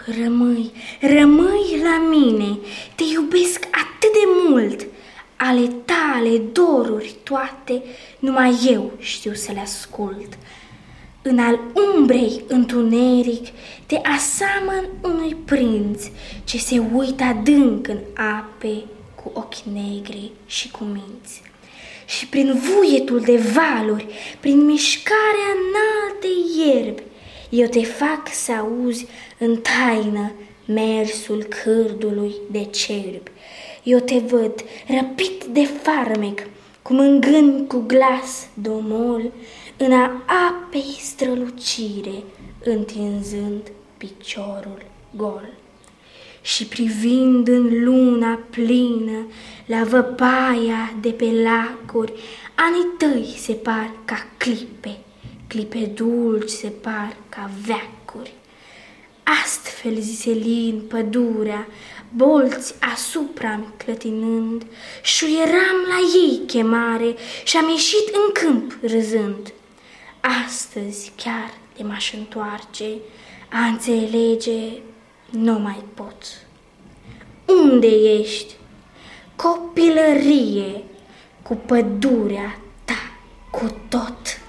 rămâi la mine, te iubesc atât de mult. Ale tale doruri toate, numai eu știu să le ascult. În al umbrei întuneric te asamăn unui prinț ce se uită adânc în ape cu ochi negri și cu minți. Și prin vuietul de valuri, prin mișcarea înaltei ierbi, eu te fac să auzi în taină mersul cârdului de cerbi. Eu te văd răpit de farmec, cum îngâni cu glas domol, în a apei strălucire, întinzând piciorul gol. Și privind în luna plină, la văpaia de pe lacuri, anii tăi se par ca clipe, clipe dulci se par ca veacuri. Astfel ziselin pădurea, bolți asupra-mi clătinând, șuieram la ei chemare și-am ieșit în câmp râzând. Astăzi chiar de m-aș întoarce, a înțelege nu mai pot. Unde ești, copilărie, cu pădurea ta, cu tot?